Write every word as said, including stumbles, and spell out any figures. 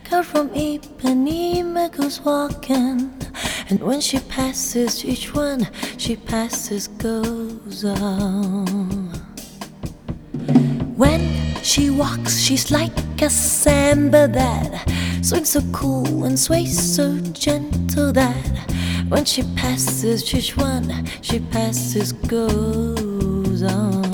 girl from Ipanema goes walking, and when she passes each one she passes goes on. When she walks she's like a samba that swings so cool and sways so gentle that when she passes each one she passes goes on.